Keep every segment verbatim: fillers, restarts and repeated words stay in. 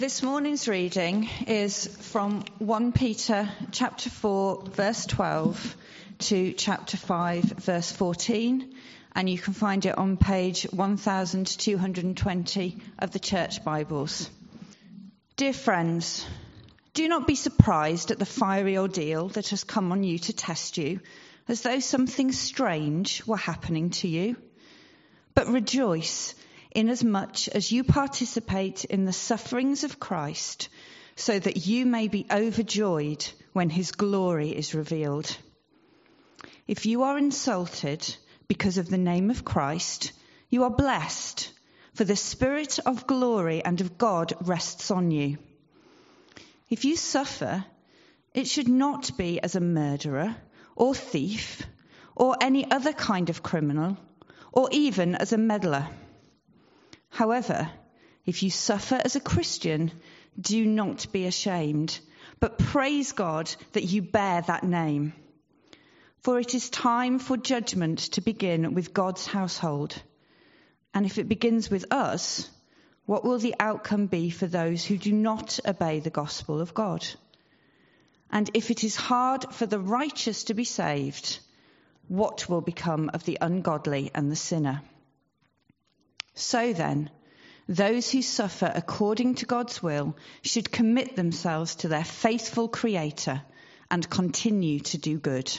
This morning's reading is from First Peter chapter four, verse twelve to chapter five, verse fourteen, and you can find it on page one thousand two hundred twenty of the Church Bibles. Dear friends, do not be surprised at the fiery ordeal that has come on you to test you, as though something strange were happening to you. But rejoice, inasmuch as you participate in the sufferings of Christ, so that you may be overjoyed when his glory is revealed. If you are insulted because of the name of Christ, you are blessed, for the Spirit of glory and of God rests on you. If you suffer, it should not be as a murderer or thief or any other kind of criminal, or even as a meddler. However, if you suffer as a Christian, do not be ashamed, but praise God that you bear that name. For it is time for judgment to begin with God's household. And if it begins with us, what will the outcome be for those who do not obey the gospel of God? And if it is hard for the righteous to be saved, what will become of the ungodly and the sinner? So then, those who suffer according to God's will should commit themselves to their faithful Creator and continue to do good.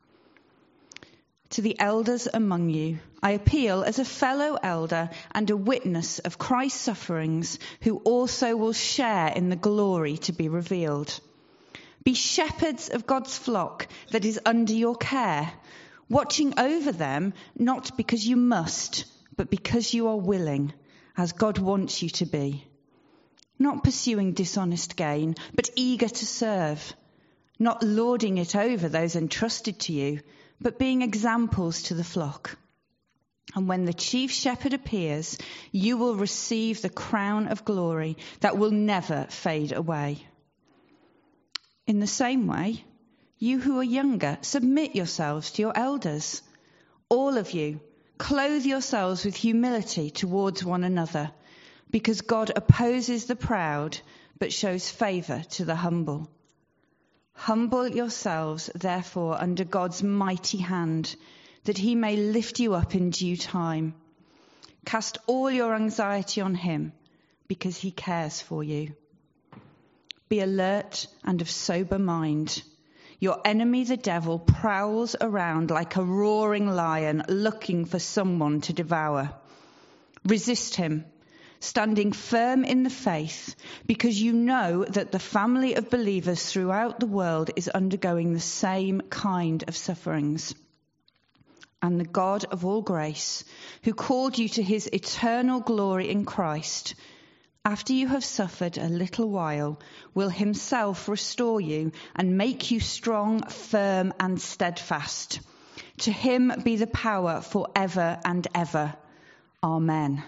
To the elders among you, I appeal as a fellow elder and a witness of Christ's sufferings, who also will share in the glory to be revealed. Be shepherds of God's flock that is under your care, watching over them, not because you must, but because you are willing, as God wants you to be. Not pursuing dishonest gain, but eager to serve. Not lording it over those entrusted to you, but being examples to the flock. And when the chief shepherd appears, you will receive the crown of glory that will never fade away. In the same way, you who are younger, submit yourselves to your elders. All of you, clothe yourselves with humility towards one another, because God opposes the proud, but shows favour to the humble. Humble yourselves, therefore, under God's mighty hand, that he may lift you up in due time. Cast all your anxiety on him, because he cares for you. Be alert and of sober mind. Your enemy, the devil, prowls around like a roaring lion looking for someone to devour. Resist him, standing firm in the faith, because you know that the family of believers throughout the world is undergoing the same kind of sufferings. And the God of all grace, who called you to his eternal glory in Christ, after you have suffered a little while, will himself restore you and make you strong, firm, and steadfast. To him be the power forever and ever. Amen.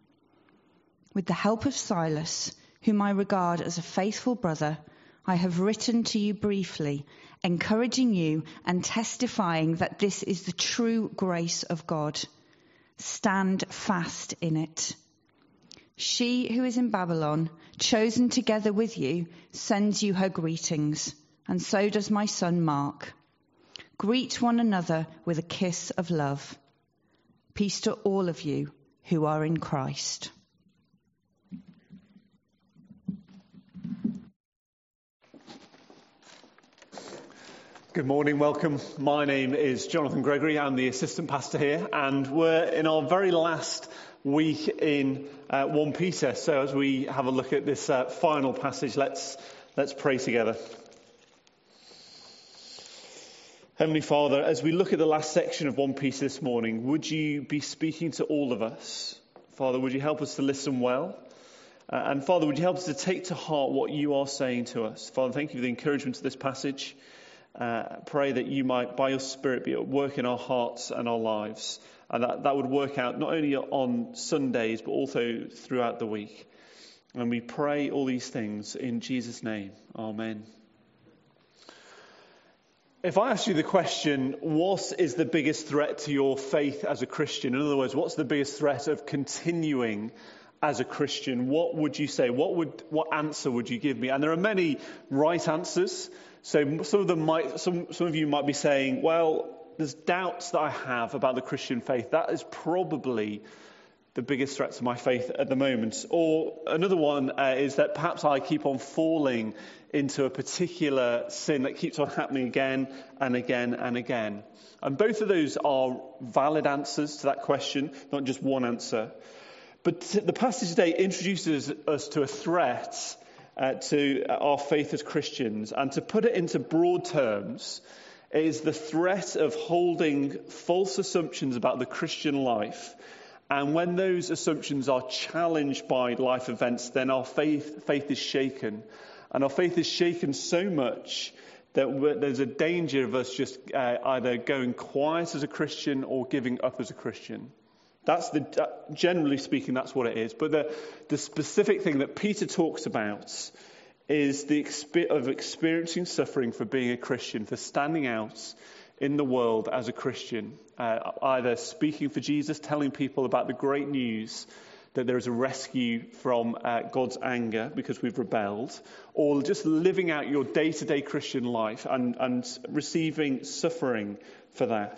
With the help of Silas, whom I regard as a faithful brother, I have written to you briefly, encouraging you and testifying that this is the true grace of God. Stand fast in it. She who is in Babylon, chosen together with you, sends you her greetings, and so does my son Mark. Greet one another with a kiss of love. Peace to all of you who are in Christ. Good morning, welcome. My name is Jonathan Gregory. I'm the assistant pastor here, and we're in our very last week in uh, First Peter. So as we have a look at this uh, final passage, let's let's pray together. Heavenly Father, as we look at the last section of First Peter this morning, would you be speaking to all of us? Father, would you help us to listen well? Uh, and Father, would you help us to take to heart what you are saying to us? Father, thank you for the encouragement to this passage. Uh, pray that you might, by your Spirit, be at work in our hearts and our lives. And that, that would work out not only on Sundays, but also throughout the week. And we pray all these things in Jesus' name. Amen. If I ask you the question, what is the biggest threat to your faith as a Christian? In other words, what's the biggest threat of continuing as a Christian, what would you say? What would what answer would you give me? And there are many right answers. So some of them might, some some of you might be saying, well, there's doubts that I have about the Christian faith. That is probably the biggest threat to my faith at the moment. Or another one uh, is that perhaps I keep on falling into a particular sin that keeps on happening again and again and again. And both of those are valid answers to that question, not just one answer. But the passage today introduces us to a threat uh, to our faith as Christians. And to put it into broad terms, it is the threat of holding false assumptions about the Christian life. And when those assumptions are challenged by life events, then our faith faith is shaken. And our faith is shaken so much that there's a danger of us just uh, either going quiet as a Christian or giving up as a Christian. That's the, uh, generally speaking, that's what it is. But the, the specific thing that Peter talks about is the exp- of experiencing suffering for being a Christian, for standing out in the world as a Christian, uh, either speaking for Jesus, telling people about the great news that there is a rescue from uh, God's anger because we've rebelled, or just living out your day-to-day Christian life and, and receiving suffering for that.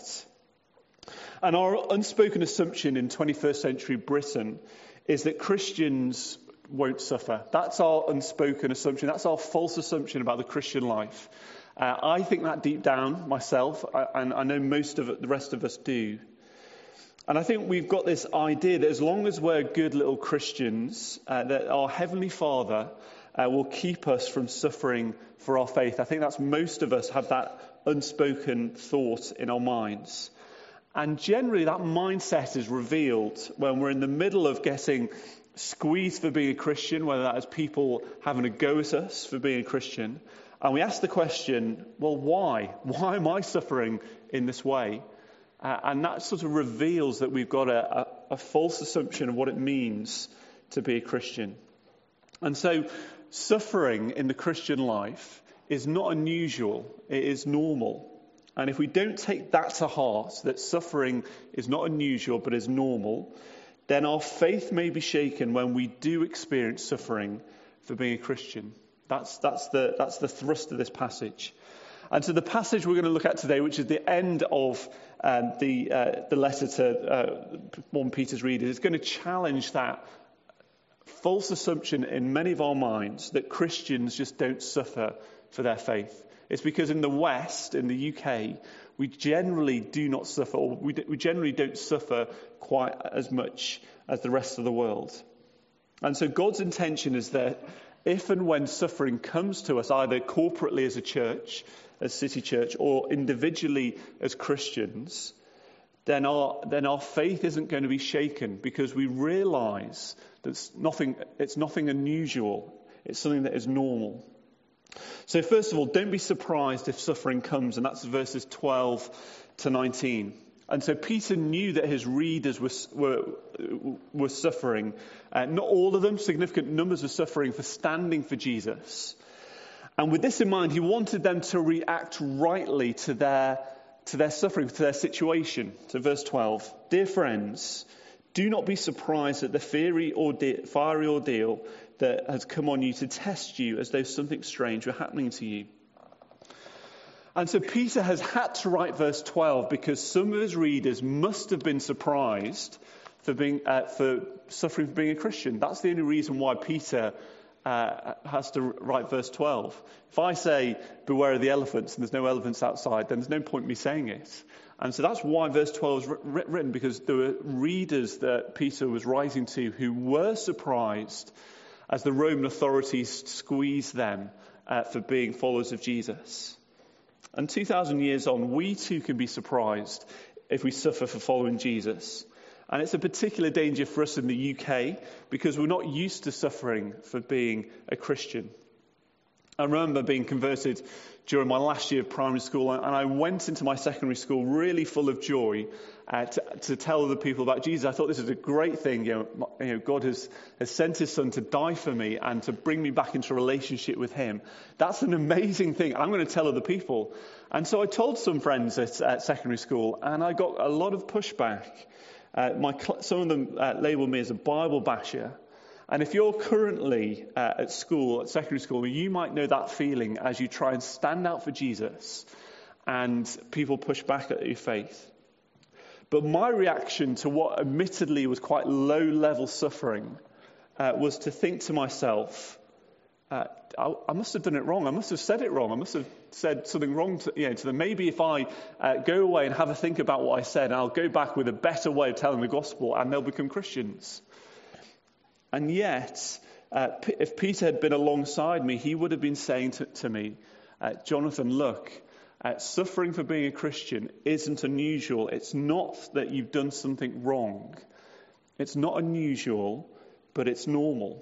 And our unspoken assumption in twenty-first century Britain is that Christians won't suffer. That's our unspoken assumption. That's our false assumption about the Christian life. Uh, I think that deep down myself, I, and I know most of it, the rest of us do. And I think we've got this idea that as long as we're good little Christians, uh, that our Heavenly Father uh, will keep us from suffering for our faith. I think that's most of us have that unspoken thought in our minds. And generally that mindset is revealed when we're in the middle of getting squeezed for being a Christian, whether that is people having a go at us for being a Christian. And we ask the question, well, why? Why am I suffering in this way? Uh, and that sort of reveals that we've got a, a, a false assumption of what it means to be a Christian. And so suffering in the Christian life is not unusual, it is normal. And if we don't take that to heart, that suffering is not unusual but is normal, then our faith may be shaken when we do experience suffering for being a Christian. That's, that's, the, that's the thrust of this passage. And so the passage we're going to look at today, which is the end of um, the, uh, the letter to uh, First Peter's readers, is going to challenge that false assumption in many of our minds that Christians just don't suffer for their faith. It's because in the West, in the U K, we generally do not suffer, or we, we generally don't suffer quite as much as the rest of the world. And so God's intention is that if and when suffering comes to us, either corporately as a church, as City Church, or individually as Christians, then our then our faith isn't going to be shaken because we realise that it's nothing, it's nothing unusual. It's something that is normal. So first of all, don't be surprised if suffering comes, and that's verses twelve to nineteen. And so Peter knew that his readers were were, were suffering. Uh, not all of them, significant numbers were suffering for standing for Jesus. And with this in mind, he wanted them to react rightly to their to their suffering, to their situation. So verse twelve, dear friends, do not be surprised at the fiery ordeal, fiery ordeal that has come on you to test you as though something strange were happening to you. And so Peter has had to write verse twelve because some of his readers must have been surprised for being uh, for suffering for being a Christian. That's the only reason why Peter uh, has to write verse twelve. If I say, beware of the elephants, and there's no elephants outside, then there's no point in me saying it. And so that's why verse twelve is written, because there were readers that Peter was writing to who were surprised as the Roman authorities squeezed them uh, for being followers of Jesus. And two thousand years on, we too can be surprised if we suffer for following Jesus. And it's a particular danger for us in the U K because we're not used to suffering for being a Christian. I remember being converted during my last year of primary school, and I went into my secondary school really full of joy uh, to, to tell other people about Jesus. I thought this is a great thing. You know, you know, God has, has sent his son to die for me and to bring me back into a relationship with him. That's an amazing thing. I'm going to tell other people. And so I told some friends at, at secondary school, and I got a lot of pushback. Uh, my, some of them uh, labelled me as a Bible basher. And if you're currently uh, at school, at secondary school, you might know that feeling as you try and stand out for Jesus and people push back at your faith. But my reaction to what admittedly was quite low-level suffering uh, was to think to myself, uh, I, I must have done it wrong. I must have said it wrong. I must have said something wrong to, you know, to them. Maybe if I uh, go away and have a think about what I said, I'll go back with a better way of telling the gospel and they'll become Christians. And yet, uh, if Peter had been alongside me, he would have been saying to, to me, uh, Jonathan, look, uh, suffering for being a Christian isn't unusual. It's not that you've done something wrong. It's not unusual, but it's normal.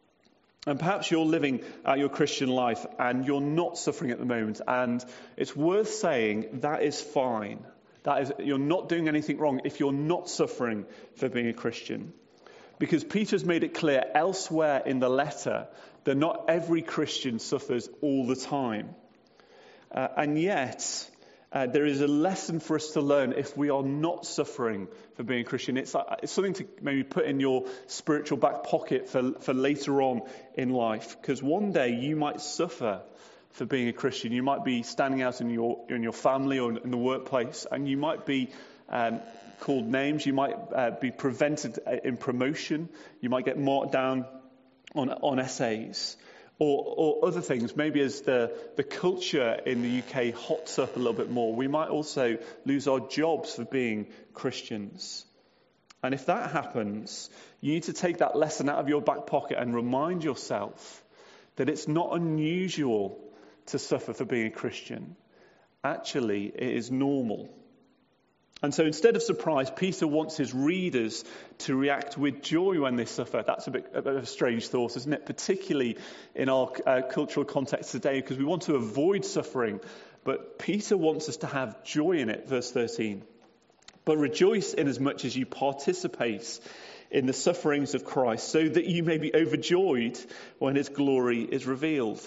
And perhaps you're living uh, your Christian life and you're not suffering at the moment. And it's worth saying that is fine. That is, you're not doing anything wrong if you're not suffering for being a Christian. Because Peter's made it clear elsewhere in the letter that not every Christian suffers all the time. Uh, and yet, uh, there is a lesson for us to learn if we are not suffering for being a Christian. It's, uh, it's something to maybe put in your spiritual back pocket for, for later on in life. Because one day you might suffer for being a Christian. You might be standing out in your, in your family or in the workplace, and you might be um, called names. You might uh, be prevented in promotion. You might get marked down on, on essays. Or, or other things, maybe as the, the culture in the U K hots up a little bit more, we might also lose our jobs for being Christians. And if that happens, you need to take that lesson out of your back pocket and remind yourself that it's not unusual to suffer for being a Christian. Actually, it is normal. And so instead of surprise, Peter wants his readers to react with joy when they suffer. That's a bit, a bit of a strange thought, isn't it? Particularly in our uh, cultural context today, because we want to avoid suffering. But Peter wants us to have joy in it, verse thirteen. But rejoice inasmuch as you participate in the sufferings of Christ, so that you may be overjoyed when his glory is revealed.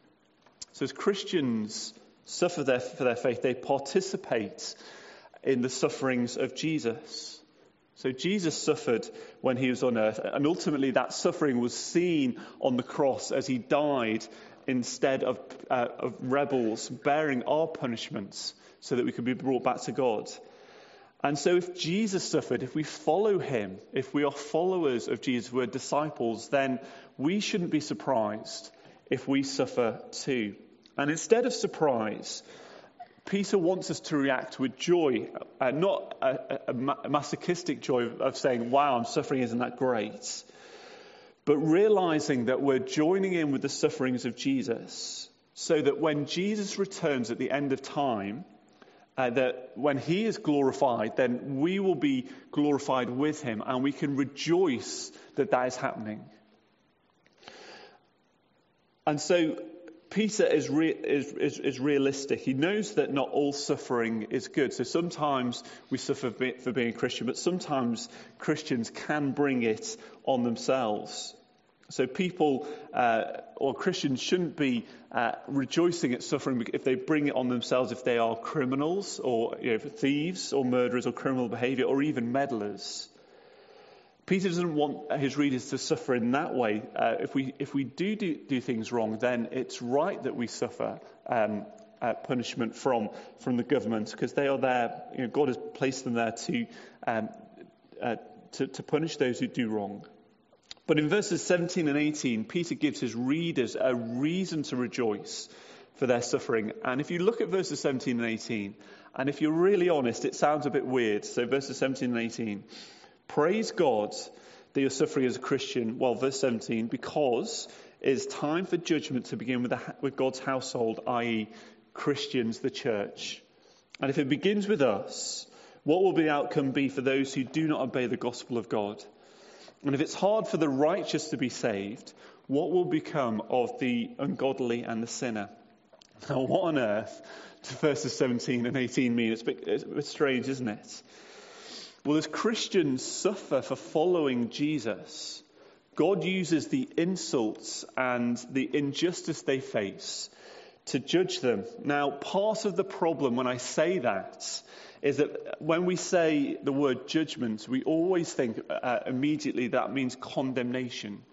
So as Christians suffer their, for their faith, they participate in the sufferings of Jesus. So Jesus suffered when he was on earth, and ultimately that suffering was seen on the cross as he died instead of, uh, of rebels bearing our punishments so that we could be brought back to God. And so if Jesus suffered, if we follow him, if we are followers of Jesus, we're disciples, then we shouldn't be surprised if we suffer too. And instead of surprise, Peter wants us to react with joy, uh, not a, a, a masochistic joy of saying, wow, I'm suffering, isn't that great? But realizing that we're joining in with the sufferings of Jesus, so that when Jesus returns at the end of time, uh, that when he is glorified, then we will be glorified with him, and we can rejoice that that is happening. And so Peter is, re- is, is, is realistic. He knows that not all suffering is good. So sometimes we suffer for being a Christian, but sometimes Christians can bring it on themselves. So people uh, or Christians shouldn't be uh, rejoicing at suffering if they bring it on themselves, if they are criminals or you know, thieves or murderers or criminal behaviour or even meddlers. Peter doesn't want his readers to suffer in that way. Uh, if we if we do, do do things wrong, then it's right that we suffer um, uh, punishment from from the government, because they are there. You know, God has placed them there to, um, uh, to to punish those who do wrong. But in verses seventeen and eighteen, Peter gives his readers a reason to rejoice for their suffering. And if you look at verses seventeen and eighteen, and if you're really honest, it sounds a bit weird. So verses seventeen and eighteen. Praise God that you're suffering as a Christian. Well, verse seventeen, because it is time for judgment to begin with, the, with God's household, that is Christians, the church. And if it begins with us, what will the outcome be for those who do not obey the gospel of God? And if it's hard for the righteous to be saved, what will become of the ungodly and the sinner? Now, what on earth do verses seventeen and eighteen mean? It's a bit, it's a bit strange, isn't it? Well, as Christians suffer for following Jesus, God uses the insults and the injustice they face to judge them. Now, part of the problem when I say that is that when we say the word judgment, we always think uh, immediately that means condemnation.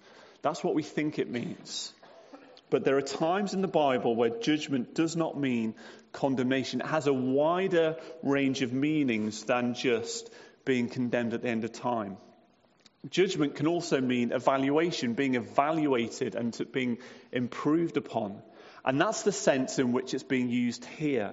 That's what we think it means. But there are times in the Bible where judgment does not mean condemnation. It has a wider range of meanings than just being condemned at the end of time. Judgment can also mean evaluation, being evaluated and to being improved upon. And that's the sense in which it's being used here.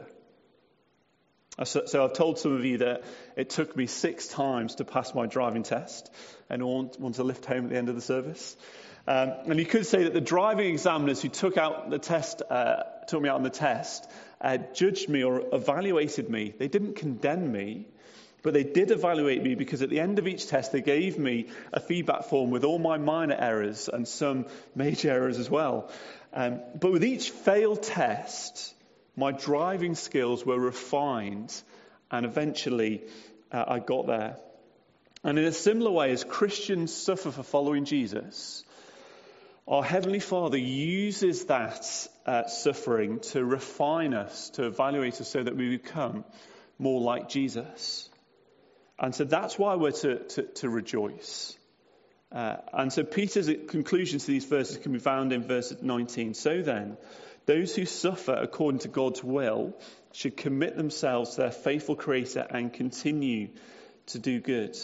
So, so I've told some of you that it took me six times to pass my driving test. Anyone want to lift home at the end of the service? Um, and you could say that the driving examiners who took out the test, uh, took me out on the test, uh, judged me or evaluated me. They didn't condemn me, but they did evaluate me, because at the end of each test they gave me a feedback form with all my minor errors and some major errors as well. Um, but with each failed test, my driving skills were refined, and eventually uh, I got there. And in a similar way, as Christians suffer for following Jesus, our Heavenly Father uses that uh, suffering to refine us, to evaluate us so that we become more like Jesus. And so that's why we're to, to, to rejoice. Uh, and so Peter's conclusion to these verses can be found in verse nineteen. So then, those who suffer according to God's will should commit themselves to their faithful Creator and continue to do good.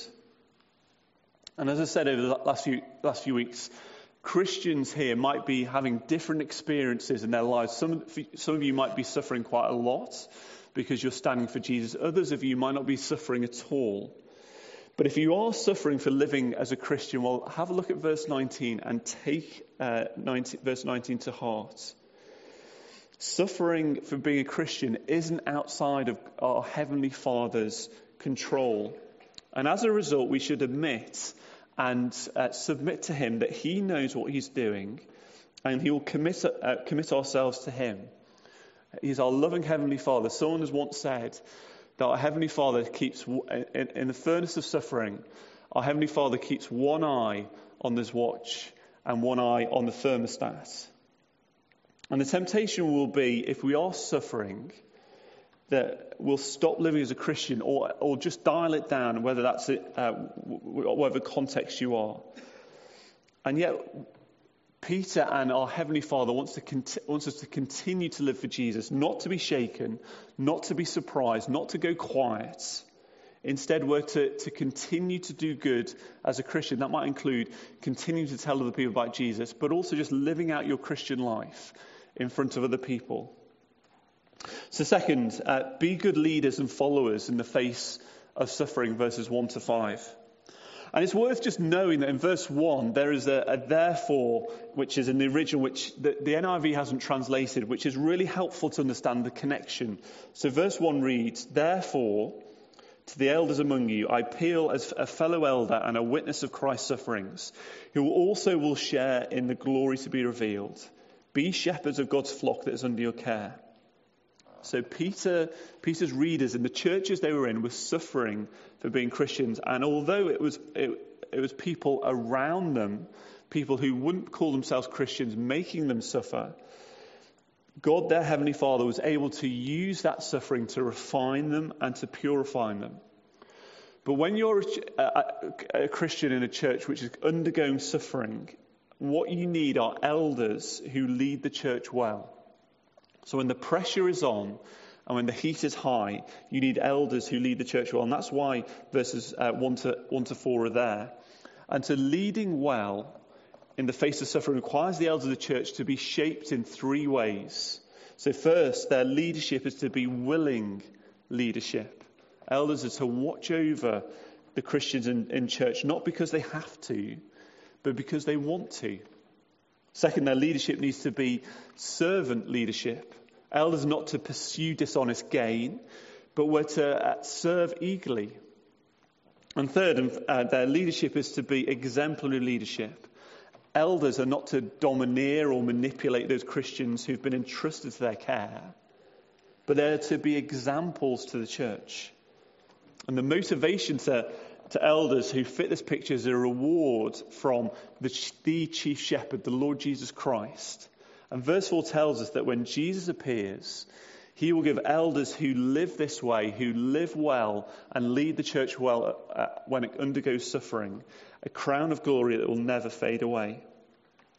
And as I said over the last few, last few weeks, Christians here might be having different experiences in their lives. Some, some of you might be suffering quite a lot because you're standing for Jesus. Others of you might not be suffering at all. But if you are suffering for living as a Christian, well, have a look at verse nineteen and take uh, nineteen, verse nineteen to heart. Suffering for being a Christian isn't outside of our Heavenly Father's control. And as a result, we should admit and uh, submit to him that he knows what he's doing, and he will commit, uh, commit ourselves to him. He's our loving Heavenly Father. Someone has once said that our Heavenly Father keeps, in, in the furnace of suffering, our Heavenly Father keeps one eye on his watch and one eye on the thermostat. And the temptation will be, if we are suffering, that we'll stop living as a Christian, or or just dial it down, whether that's it, uh, whatever context you are. And yet, Peter and our Heavenly Father wants to cont- wants us to continue to live for Jesus, not to be shaken, not to be surprised, not to go quiet. Instead, we're to, to continue to do good as a Christian. That might include continuing to tell other people about Jesus, but also just living out your Christian life in front of other people. So second, uh, be good leaders and followers in the face of suffering, verses one to five. And it's worth just knowing that in verse one, there is a, a therefore, which is in the original, which the, the N I V hasn't translated, which is really helpful to understand the connection. So verse one reads, therefore, to the elders among you, I appeal as a fellow elder and a witness of Christ's sufferings, who also will share in the glory to be revealed. Be shepherds of God's flock that is under your care. So Peter, Peter's readers in the churches they were in were suffering for being Christians. And although it was it, it was people around them, people who wouldn't call themselves Christians, making them suffer, God, their Heavenly Father, was able to use that suffering to refine them and to purify them. But when you're a, a, a Christian in a church which is undergoing suffering, what you need are elders who lead the church well. So when the pressure is on and when the heat is high, you need elders who lead the church well. And that's why verses uh, one to four are there. And so leading well in the face of suffering requires the elders of the church to be shaped in three ways. So first, their leadership is to be willing leadership. Elders are to watch over the Christians in, in church, not because they have to, but because they want to. Second, their leadership needs to be servant leadership. Elders are not to pursue dishonest gain, but we're to uh, serve eagerly. And third, uh, their leadership is to be exemplary leadership. Elders are not to domineer or manipulate those Christians who've been entrusted to their care, but they're to be examples to the church. And the motivation to To elders who fit this picture is a reward from the, the chief shepherd, the Lord Jesus Christ. And verse four tells us that when Jesus appears, he will give elders who live this way, who live well and lead the church well uh, when it undergoes suffering, a crown of glory that will never fade away.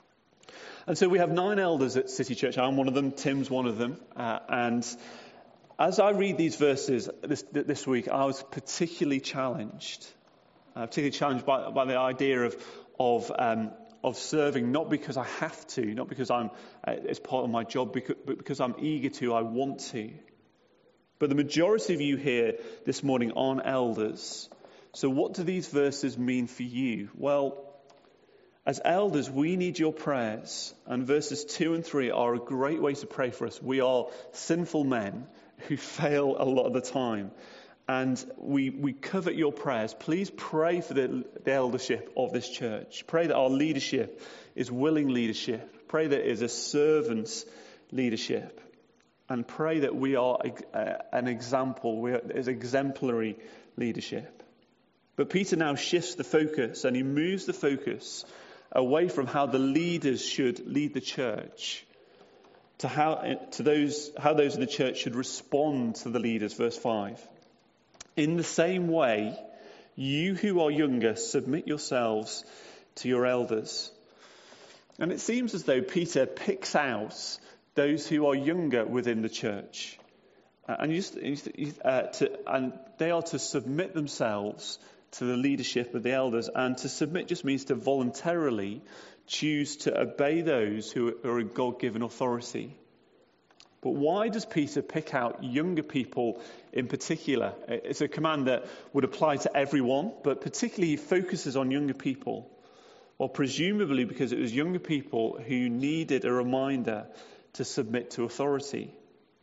And so we have nine elders at City Church. I'm one of them, Tim's one of them. Uh, and as I read these verses this, this week, I was particularly challenged. Uh, particularly challenged by, by the idea of of um, of serving, not because I have to, not because I'm uh, it's part of my job, because, but because I'm eager to, I want to. But the majority of you here this morning aren't elders. So what do these verses mean for you? Well, as elders, we need your prayers. And verses two and three are a great way to pray for us. We are sinful men who fail a lot of the time. And we we covet your prayers. Please pray for the, the eldership of this church. Pray that our leadership is willing leadership. Pray that it is a servant's leadership. And pray that we are a, an example. We are, is exemplary leadership. But Peter now shifts the focus, and he moves the focus away from how the leaders should lead the church to how to those how those in the church should respond to the leaders. Verse five. In the same way, you who are younger, submit yourselves to your elders. And it seems as though Peter picks out those who are younger within the church, uh, and, just, uh, to, and they are to submit themselves to the leadership of the elders. And to submit just means to voluntarily choose to obey those who are in God-given authority. But why does Peter pick out younger people in particular? It's a command that would apply to everyone, but particularly he focuses on younger people. Well, presumably because it was younger people who needed a reminder to submit to authority.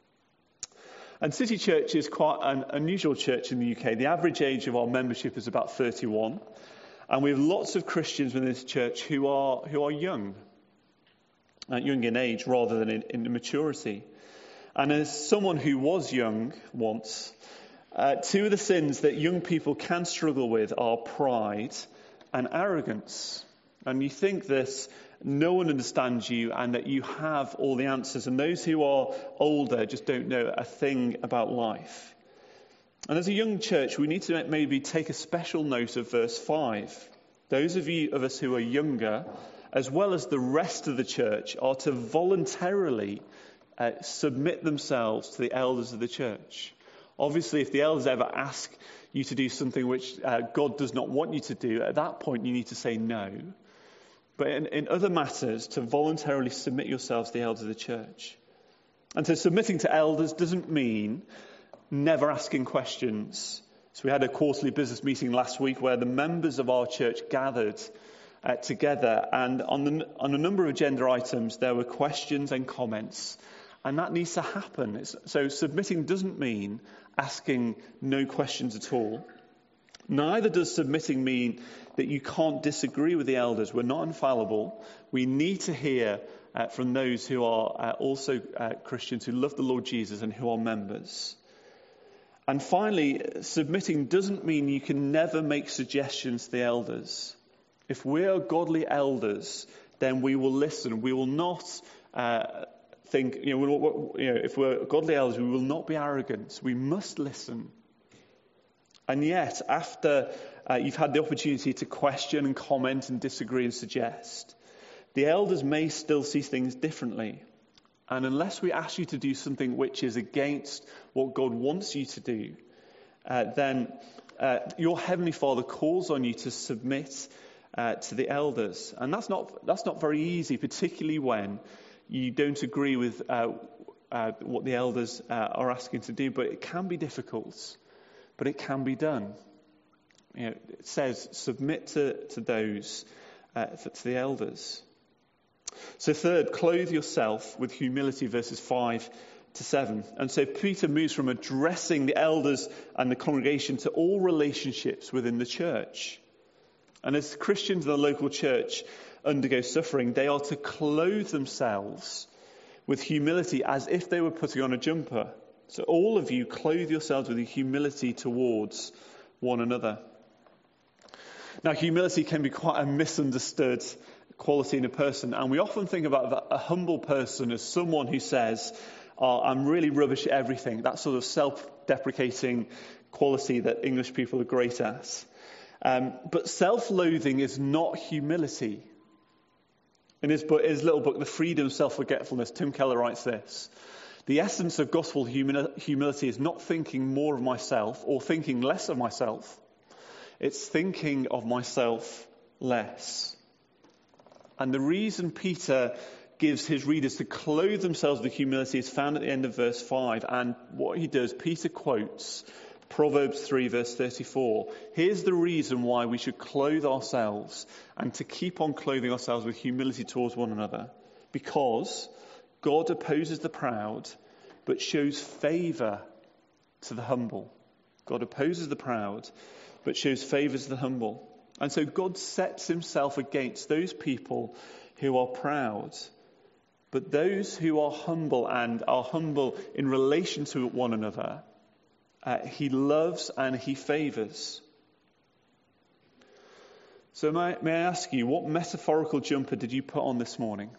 And City Church is quite an unusual church in the U K. The average age of our membership is about thirty-one. And we have lots of Christians within this church who are who are young. Uh, young in age rather than in, in maturity. And as someone who was young once, uh, two of the sins that young people can struggle with are pride and arrogance. And you think this, no one understands you and that you have all the answers. And those who are older just don't know a thing about life. And as a young church, we need to maybe take a special note of verse five. Those of you of us who are younger, as well as the rest of the church, are to voluntarily uh, submit themselves to the elders of the church. Obviously, if the elders ever ask you to do something which uh, God does not want you to do, at that point you need to say no. But in, in other matters, to voluntarily submit yourselves to the elders of the church. And so submitting to elders doesn't mean never asking questions. So we had a quarterly business meeting last week where the members of our church gathered uh, together, and on, the, on a number of agenda items there were questions and comments, and that needs to happen. It's, so submitting doesn't mean asking no questions at all. Neither does submitting mean that you can't disagree with the elders. We're not infallible. We need to hear uh, from those who are uh, also uh, Christians who love the Lord Jesus and who are members. And finally, submitting doesn't mean you can never make suggestions to the elders. If we are godly elders, then we will listen. We will not uh, think, you know, we'll, you know, if we're godly elders, we will not be arrogant. We must listen. And yet, after uh, you've had the opportunity to question and comment and disagree and suggest, the elders may still see things differently. And unless we ask you to do something which is against what God wants you to do, uh, then uh, your Heavenly Father calls on you to submit uh, to the elders. And that's not that's not very easy, particularly when you don't agree with uh, uh, what the elders uh, are asking to do. But it can be difficult, but it can be done. You know, it says, submit to, to those, uh, to the elders. So third, clothe yourself with humility, verses five to seven. And so Peter moves from addressing the elders and the congregation to all relationships within the church. And as Christians in the local church undergo suffering, they are to clothe themselves with humility as if they were putting on a jumper. So all of you clothe yourselves with humility towards one another. Now, humility can be quite a misunderstood quality in a person, and we often think about a humble person as someone who says, oh, I'm really rubbish at everything. That sort of self-deprecating quality that English people are great at. Um, but self-loathing is not humility. In his, book, his little book, The Freedom of Self-Forgetfulness, Tim Keller writes this: the essence of gospel humil- humility is not thinking more of myself or thinking less of myself. It's thinking of myself less. And the reason Peter gives his readers to clothe themselves with humility is found at the end of verse five. And what he does, Peter quotes Proverbs three, verse thirty-four. Here's the reason why we should clothe ourselves and to keep on clothing ourselves with humility towards one another. Because God opposes the proud, but shows favour to the humble. God opposes the proud, but shows favour to the humble. And so God sets himself against those people who are proud. But those who are humble and are humble in relation to one another, uh, he loves and he favours. So may, may I ask you, what metaphorical jumper did you put on this morning?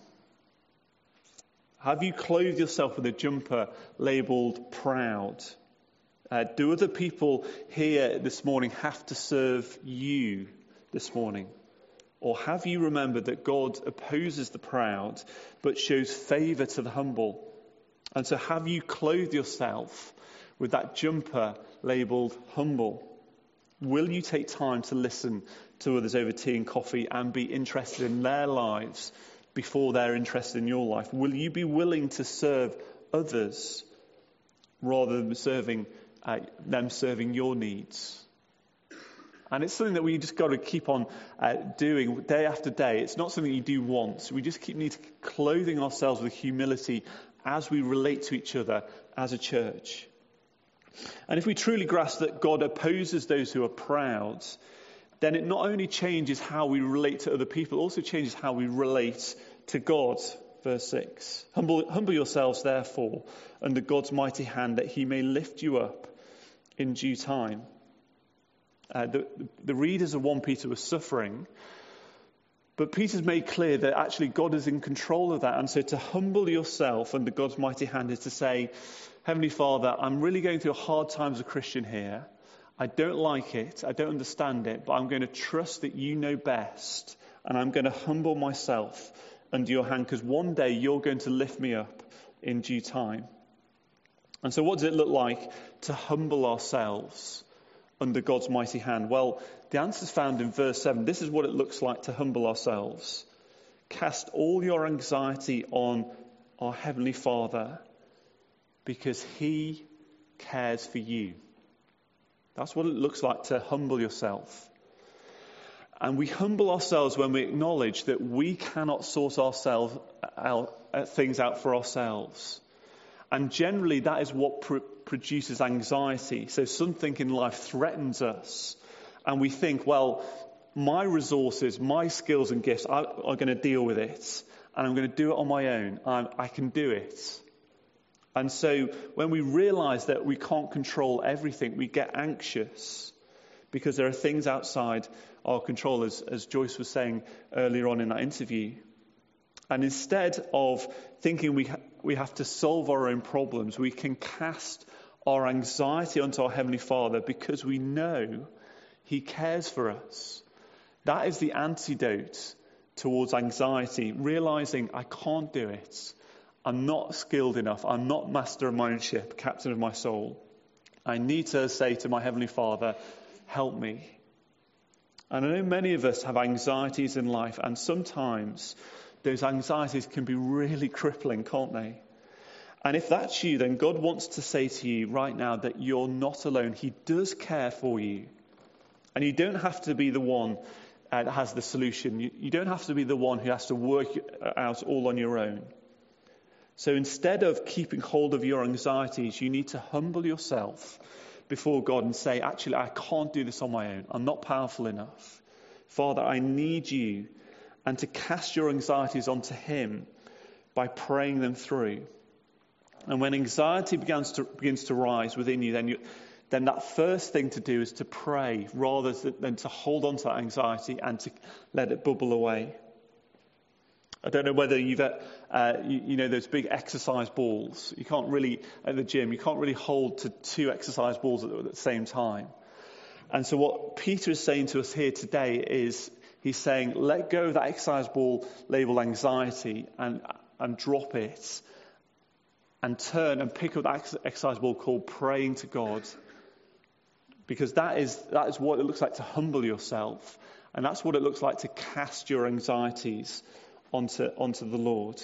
Have you clothed yourself with a jumper labelled proud? Uh, do other people here this morning have to serve you this morning? Or have you remembered that God opposes the proud but shows favour to the humble? And so have you clothed yourself with that jumper labelled humble? Will you take time to listen to others over tea and coffee and be interested in their lives before they're interested in your life? Will you be willing to serve others rather than serving uh, them serving your needs? And it's something that we just got to keep on uh, doing day after day. It's not something you do once. We just keep need to keep clothing ourselves with humility as we relate to each other as a church. And if we truly grasp that God opposes those who are proud, then it not only changes how we relate to other people, it also changes how we relate to God. Verse six. Humble, humble yourselves, therefore, under God's mighty hand, that he may lift you up in due time. Uh, the, the readers of First Peter were suffering, but Peter's made clear that actually God is in control of that. And so to humble yourself under God's mighty hand is to say, Heavenly Father, I'm really going through a hard time as a Christian here. I don't like it. I don't understand it, but I'm going to trust that you know best. And I'm going to humble myself under your hand, because one day you're going to lift me up in due time. And so what does it look like to humble ourselves under God's mighty hand? Well, the answer is found in verse seven. This is what it looks like to humble ourselves. Cast all your anxiety on our Heavenly Father, because he cares for you. That's what it looks like to humble yourself. And we humble ourselves when we acknowledge that we cannot sort ourselves out, uh, things out for ourselves. And generally that is what pr- produces anxiety. So something in life threatens us. And we think, well, my resources, my skills and gifts are, are going to deal with it. And I'm going to do it on my own. I'm, I can do it. And so when we realize that we can't control everything, we get anxious because there are things outside our control, as, as Joyce was saying earlier on in that interview. And instead of thinking we ha- we have to solve our own problems, we can cast our anxiety onto our Heavenly Father because we know he cares for us. That is the antidote towards anxiety, realizing I can't do it. I'm not skilled enough. I'm not master of my own ship, captain of my soul. I need to say to my Heavenly Father, help me. And I know many of us have anxieties in life, and sometimes those anxieties can be really crippling, can't they? And if that's you, then God wants to say to you right now that you're not alone. He does care for you. And you don't have to be the one uh, that has the solution. You, you don't have to be the one who has to work out all on your own. So instead of keeping hold of your anxieties, you need to humble yourself before God and say, actually, I can't do this on my own. I'm not powerful enough. Father, I need you. And to cast your anxieties onto him by praying them through. And when anxiety begins to, begins to rise within you, then you, then that first thing to do is to pray rather than to hold on to that anxiety and to let it bubble away. I don't know whether you've, uh, you, you know, those big exercise balls. You can't really, at the gym, you can't really hold to two exercise balls at the same time. And so what Peter is saying to us here today is He's saying, let go of that exercise ball label anxiety and, and drop it and turn and pick up that exercise ball called praying to God. Because that is, that is what it looks like to humble yourself. And that's what it looks like to cast your anxieties onto, onto the Lord.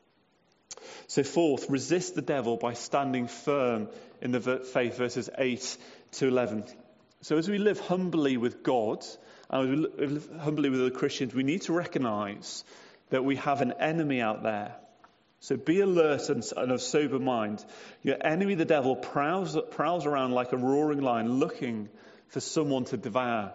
So fourth, resist the devil by standing firm in the faith, verses eight to eleven. So as we live humbly with God, and as we live humbly with other Christians, we need to recognize that we have an enemy out there. So be alert and, and of sober mind. Your enemy, the devil, prowls, prowls around like a roaring lion looking for someone to devour.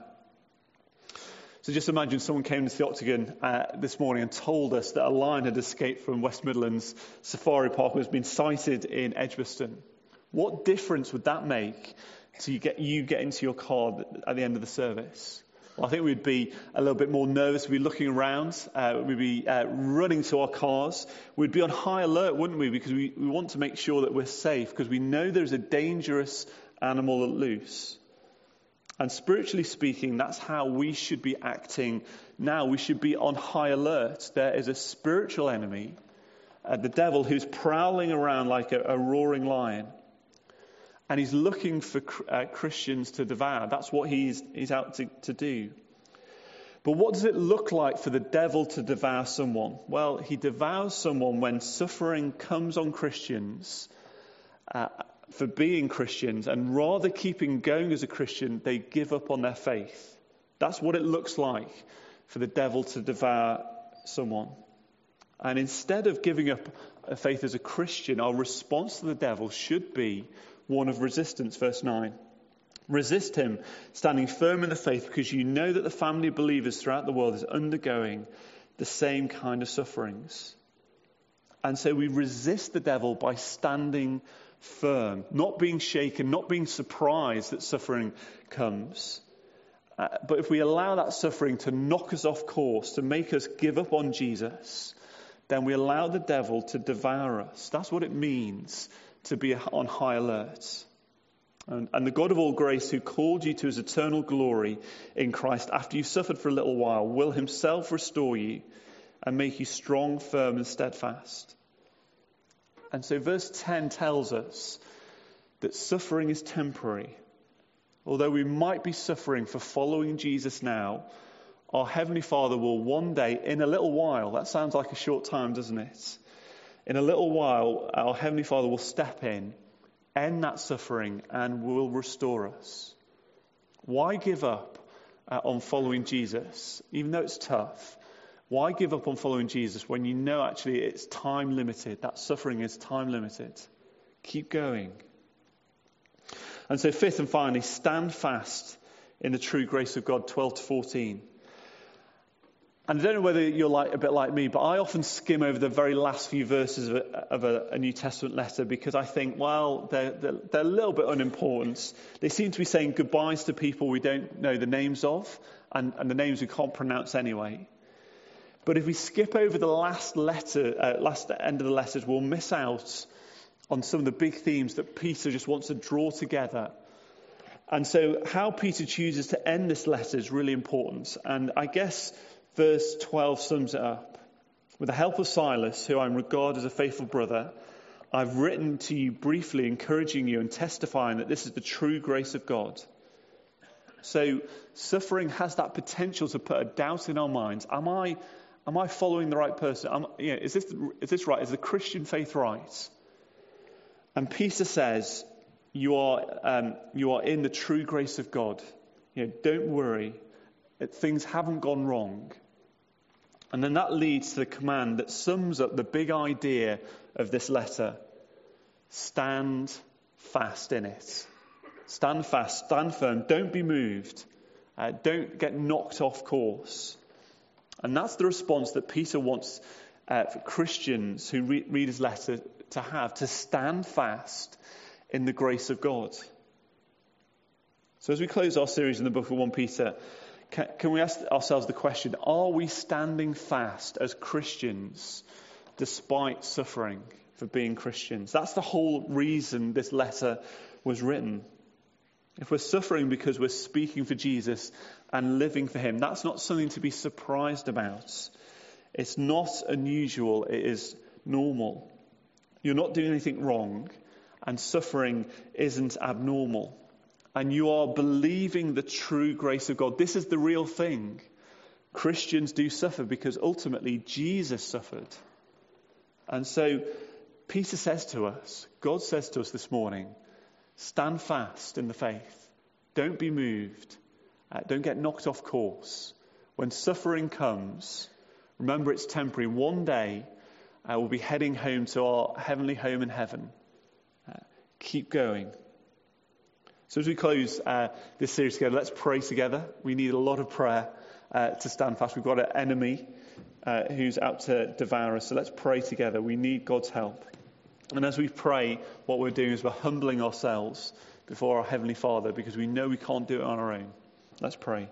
So just imagine someone came to the Octagon uh, this morning and told us that a lion had escaped from West Midlands Safari Park and has been sighted in Edgbaston. What difference would that make to you, get, you get into your car at the end of the service? Well, I think we'd be a little bit more nervous. We'd be looking around. Uh, we'd be uh, running to our cars. We'd be on high alert, wouldn't we? Because we, we want to make sure that we're safe, because we know there's a dangerous animal loose. And spiritually speaking, that's how we should be acting now. We should be on high alert. There is a spiritual enemy, uh, the devil, who's prowling around like a, a roaring lion. And he's looking for uh, Christians to devour. That's what he's, he's out to, to do. But what does it look like for the devil to devour someone? Well, he devours someone when suffering comes on Christians uh, for being Christians, and rather keeping going as a Christian, they give up on their faith. That's what it looks like for the devil to devour someone. And instead of giving up a faith as a Christian, our response to the devil should be one of resistance. Verse nine. Resist him, standing firm in the faith, because you know that the family of believers throughout the world is undergoing the same kind of sufferings. And so we resist the devil by standing firm, not being shaken, not being surprised that suffering comes. Uh, but if we allow that suffering to knock us off course, to make us give up on Jesus, then we allow the devil to devour us. That's what it means to be on high alert. And, and the God of all grace, who called you to his eternal glory in Christ after you suffered for a little while, will himself restore you and make you strong, firm and steadfast. And so verse ten tells us that suffering is temporary. Although we might be suffering for following Jesus now, our Heavenly Father will one day, in a little while, that sounds like a short time, doesn't it? In a little while, our Heavenly Father will step in, end that suffering, and will restore us. Why give up uh, on following Jesus, even though it's tough? Why give up on following Jesus when you know actually it's time limited? That suffering is time limited. Keep going. And so fifth and finally, stand fast in the true grace of God, twelve to fourteen. And I don't know whether you're like a bit like me, but I often skim over the very last few verses of a, of a, a New Testament letter, because I think, well, they're, they're, they're a little bit unimportant. They seem to be saying goodbyes to people we don't know the names of, and, and the names we can't pronounce anyway. But if we skip over the last letter, uh, last end of the letters, we'll miss out on some of the big themes that Peter just wants to draw together. And so how Peter chooses to end this letter is really important. And I guess verse twelve sums it up. With the help of Silas, who I regard as a faithful brother, I've written to you briefly, encouraging you and testifying that this is the true grace of God. So suffering has that potential to put a doubt in our minds. Am I, am I following the right person? Am, you know, is this, is this right? Is the Christian faith right? And Peter says, you are, um, you are in the true grace of God. You know, don't worry. Things haven't gone wrong. And then that leads to the command that sums up the big idea of this letter. Stand fast in it. Stand fast, stand firm, don't be moved. Uh, don't get knocked off course. And that's the response that Peter wants uh, for Christians who re- read his letter to have, to stand fast in the grace of God. So as we close our series in the book of First Peter, Can, can we ask ourselves the question, are we standing fast as Christians despite suffering for being Christians? That's the whole reason this letter was written. If we're suffering because we're speaking for Jesus and living for him, that's not something to be surprised about. It's not unusual, it is normal. You're not doing anything wrong, and suffering isn't abnormal. And you are believing the true grace of God. This is the real thing. Christians do suffer because ultimately Jesus suffered. And so Peter says to us, God says to us this morning, stand fast in the faith. Don't be moved. Uh, don't get knocked off course. When suffering comes, remember it's temporary. One day uh, we'll be heading home to our heavenly home in heaven. Uh, keep going. So as we close uh, this series together, let's pray together. We need a lot of prayer uh, to stand fast. We've got an enemy uh, who's out to devour us. So let's pray together. We need God's help. And as we pray, what we're doing is we're humbling ourselves before our Heavenly Father because we know we can't do it on our own. Let's pray.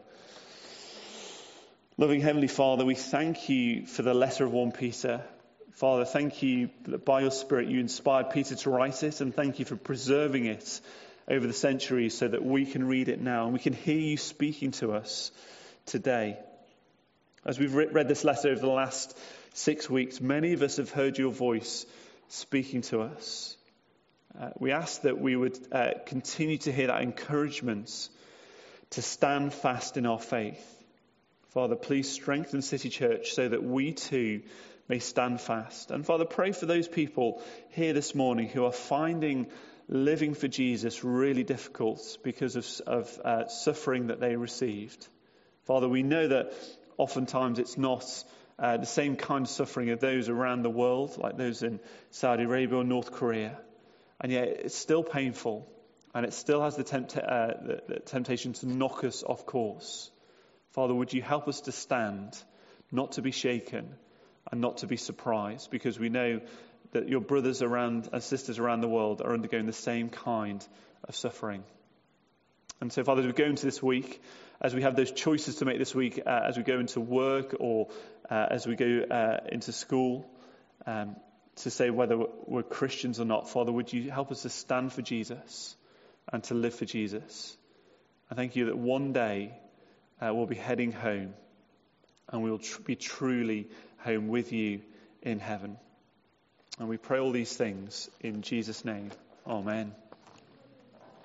Loving Heavenly Father, we thank you for the letter of First Peter. Father, thank you that by your Spirit you inspired Peter to write it, and thank you for preserving it over the centuries so that we can read it now and we can hear you speaking to us today. As we've read this letter over the last six weeks, many of us have heard your voice speaking to us. Uh, we ask that we would uh, continue to hear that encouragement to stand fast in our faith. Father, please strengthen City Church so that we too may stand fast. And Father, pray for those people here this morning who are finding living for Jesus really difficult because of, of uh, suffering that they received. Father, we know that oftentimes it's not uh, the same kind of suffering of those around the world, like those in Saudi Arabia or North Korea. And yet it's still painful, and it still has the, tempt- uh, the, the temptation to knock us off course. Father, would you help us to stand, not to be shaken, and not to be surprised, because we know that your brothers around and sisters around the world are undergoing the same kind of suffering. And so, Father, as we go into this week, as we have those choices to make this week, uh, as we go into work or uh, as we go uh, into school, um, to say whether we're Christians or not, Father, would you help us to stand for Jesus and to live for Jesus? I thank you that one day uh, we'll be heading home and we'll tr- be truly home with you in heaven. And we pray all these things in Jesus' name. Amen.